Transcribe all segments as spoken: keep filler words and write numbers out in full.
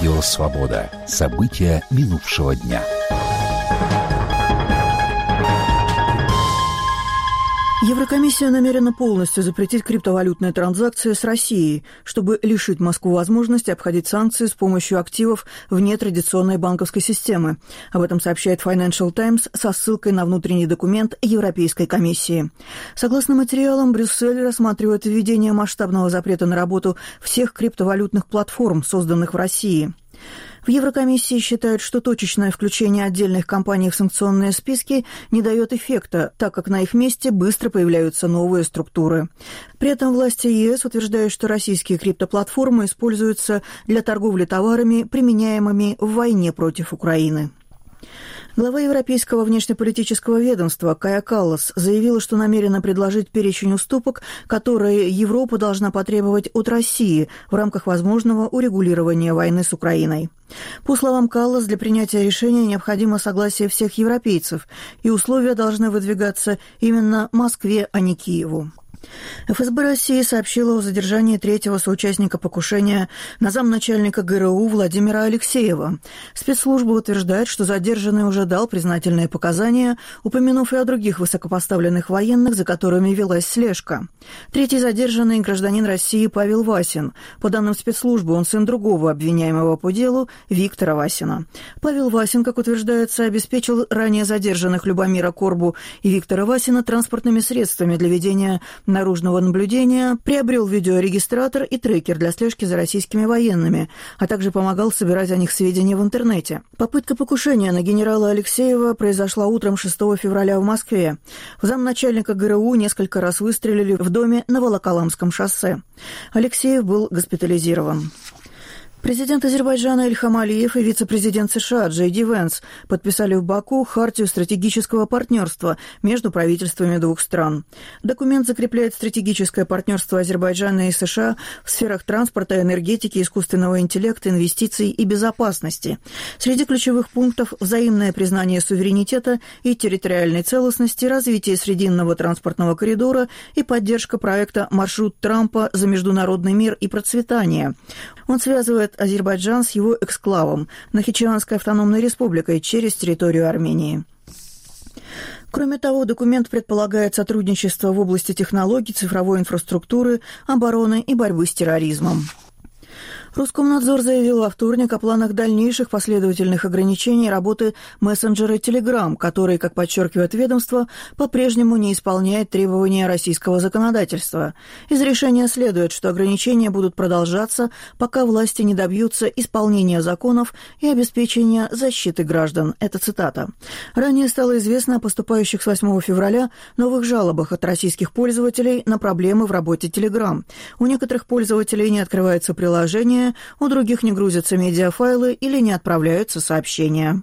Радио «Свобода». События минувшего дня. Еврокомиссия намерена полностью запретить криптовалютные транзакции с Россией, чтобы лишить Москву возможности обходить санкции с помощью активов вне традиционной банковской системы. Об этом сообщает Financial Times со ссылкой на внутренний документ Европейской комиссии. Согласно материалам, Брюссель рассматривает введение масштабного запрета на работу всех криптовалютных платформ, созданных в России. В Еврокомиссии считают, что точечное включение отдельных компаний в санкционные списки не дает эффекта, так как на их месте быстро появляются новые структуры. При этом власти ЕС утверждают, что российские криптоплатформы используются для торговли товарами, применяемыми в войне против Украины. Глава Европейского внешнеполитического ведомства Кая Каллас заявила, что намерена предложить перечень уступок, которые Европа должна потребовать от России в рамках возможного урегулирования войны с Украиной. По словам Каллас, для принятия решения необходимо согласие всех европейцев, и условия должны выдвигаться именно Москве, а не Киеву. эф эс бэ России сообщила о задержании третьего соучастника покушения на замначальника гэ эр у Владимира Алексеева. Спецслужба утверждает, что задержанный уже дал признательные показания, упомянув и о других высокопоставленных военных, за которыми велась слежка. Третий задержанный – гражданин России Павел Васин. По данным спецслужбы, он сын другого обвиняемого по делу Виктора Васина. Павел Васин, как утверждается, обеспечил ранее задержанных Любомира Корбу и Виктора Васина транспортными средствами для ведения наружного наблюдения, приобрел видеорегистратор и трекер для слежки за российскими военными, а также помогал собирать о них сведения в интернете. Попытка покушения на генерала Алексеева произошла утром шестого февраля в Москве. В замначальника гэ эр у несколько раз выстрелили в доме на Волоколамском шоссе. Алексеев был госпитализирован. Президент Азербайджана Ильхам Алиев и вице-президент США Джей Ди Венс подписали в Баку хартию стратегического партнерства между правительствами двух стран. Документ закрепляет стратегическое партнерство Азербайджана и США в сферах транспорта, энергетики, искусственного интеллекта, инвестиций и безопасности. Среди ключевых пунктов – взаимное признание суверенитета и территориальной целостности, развитие срединного транспортного коридора и поддержка проекта «Маршрут Трампа за международный мир и процветание». Он связывает Азербайджан с его эксклавом Нахичеванской автономной республикой через территорию Армении. Кроме того, документ предполагает сотрудничество в области технологий, цифровой инфраструктуры, обороны и борьбы с терроризмом. Роскомнадзор заявил во вторник о планах дальнейших последовательных ограничений работы мессенджера Telegram, который, как подчеркивает ведомство, по-прежнему не исполняет требования российского законодательства. Из решения следует, что ограничения будут продолжаться, пока власти не добьются исполнения законов и обеспечения защиты граждан. Это цитата. Ранее стало известно о поступающих с восьмого февраля новых жалобах от российских пользователей на проблемы в работе Telegram. У некоторых пользователей не открывается приложение, у других не грузятся медиафайлы или не отправляются сообщения.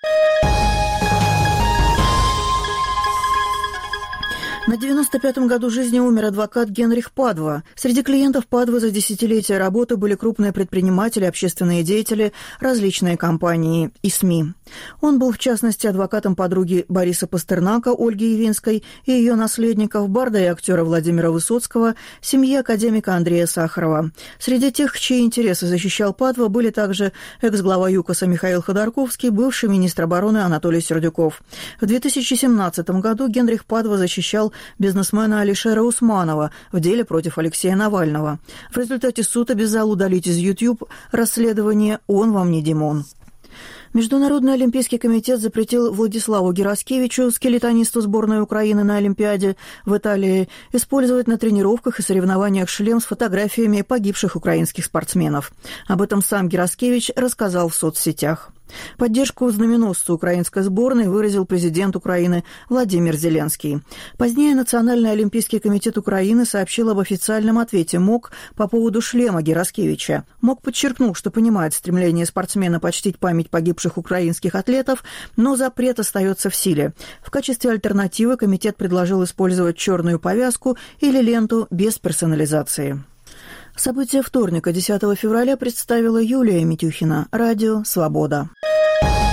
На девяносто пятом году жизни умер адвокат Генрих Падва. Среди клиентов Падвы за десятилетия работы были крупные предприниматели, общественные деятели, различные компании и СМИ. Он был, в частности, адвокатом подруги Бориса Пастернака, Ольги Явинской, и ее наследников, барда и актера Владимира Высоцкого, семьи академика Андрея Сахарова. Среди тех, чьи интересы защищал Падва, были также экс-глава ЮКОСа Михаил Ходорковский, бывший министр обороны Анатолий Сердюков. В две тысячи семнадцатом году Генрих Падва защищал бизнесмена Алишера Усманова в деле против Алексея Навального. В результате суд обязал удалить из YouTube расследование «Он вам не Димон». Международный олимпийский комитет запретил Владиславу Гераскевичу, скелетонисту сборной Украины на Олимпиаде в Италии, использовать на тренировках и соревнованиях шлем с фотографиями погибших украинских спортсменов. Об этом сам Гераскевич рассказал в соцсетях. Поддержку знаменосцу украинской сборной выразил президент Украины Владимир Зеленский. Позднее Национальный олимпийский комитет Украины сообщил об официальном ответе МОК по поводу шлема Гераскевича. МОК подчеркнул, что понимает стремление спортсмена почтить память погибших украинских атлетов, но запрет остается в силе. В качестве альтернативы комитет предложил использовать черную повязку или ленту без персонализации. События вторника, десятого февраля, представила Юлия Митюхина. Радио «Свобода».